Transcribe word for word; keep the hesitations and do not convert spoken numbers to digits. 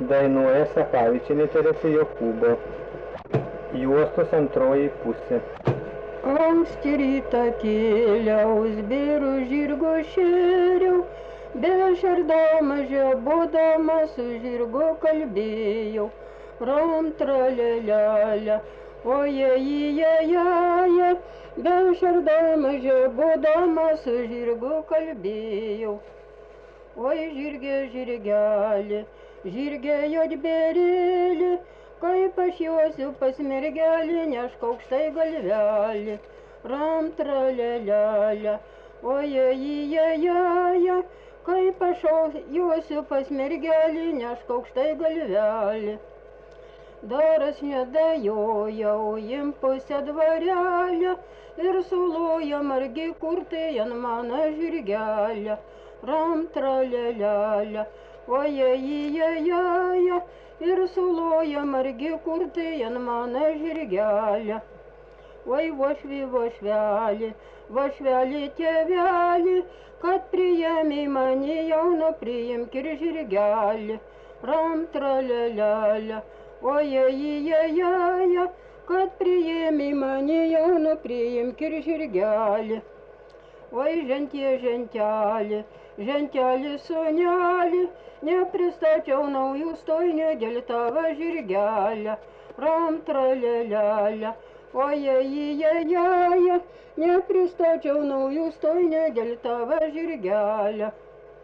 Dainuoja Sakavičienė Teresė Jokūbo. Juostos antroji pusė. Anksti rytą kėliaus, bėrų žirgo šėriau, bešerdama žebodama su žirgu kalbėjau. Ram tralelialia, ojejijajaja, bešerdama žebodama su žirgu kalbėjau. Oi žirgė, žirgelį, žirgė juodbėrėlį, kaip aš juosiu pas mergelį, nešk aukštai galvelį. Ram tralelialia, ojejijajaja, kaip aš juosiu pas mergelį, nešk aukštai galvelį. Daras nedajojau, jim pusę dvarelę ir suloja margi kurtai ant mano žirgelę. Ram tralelialia, ojejijajaja, ir suloja margi kurtai ant mano žirgelę. Oi vošvi, vošvelį, vošvelį tėvelį, kad priėmei mane jauno, priimk ir žirgelį. Ram tralelialia, ojejijajaja, kad priėmei mane jauno, priimk ir žirgelį. Oi žentie, žentelį, žentelį sūnelį, nepristačiau naujų stojinių dėl tavo žirgelę. Ram tralelialia, ojejijajaja, nepristačiau naujų stojinių dėl tavo žirgelę.